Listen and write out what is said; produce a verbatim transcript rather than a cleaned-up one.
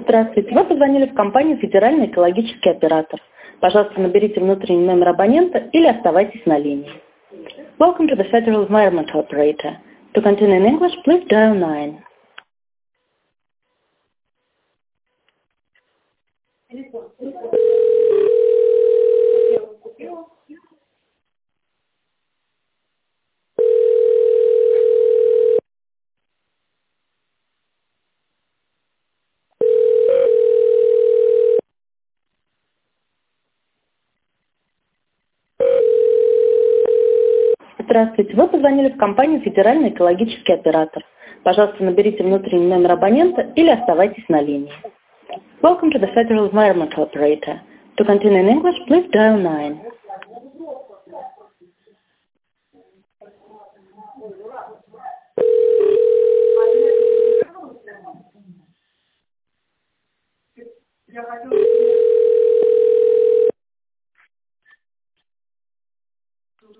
Здравствуйте, вы позвонили в компанию «Федеральный экологический оператор». Пожалуйста, наберите внутренний номер абонента или оставайтесь на линии. Welcome to the Federal Environmental Operator. To continue in English, please dial nine. Здравствуйте, вы позвонили в компанию «Федеральный экологический оператор». Пожалуйста, наберите внутренний номер абонента или оставайтесь на линии. Welcome to the Federal Environmental Operator. To continue in English, please dial nine. Я хотела